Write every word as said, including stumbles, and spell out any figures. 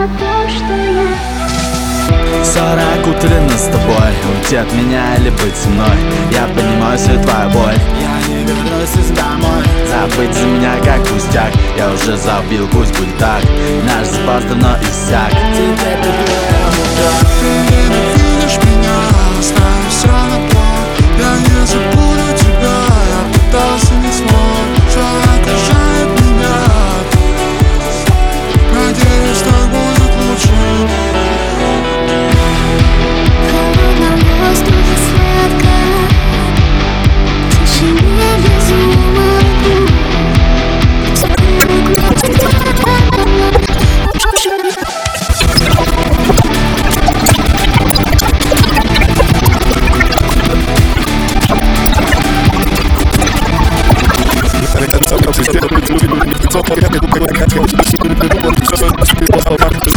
о том, что я. Сорок утренна с тобой, уйти от меня или быть со мной. Я понимаю всю твою боль, я не вернусь домой. Забыть за меня как пустяк, я уже забил, пусть будет так. Наш запас давно иссяк. Теперь ты Ты ненавидишь меня, оставив все на пол. Я не забуду тебя, я пытался, не смог. Все окружает меня, надеюсь, так будет лучше. Холодно в воздухе сладко, в тишине безумно. It's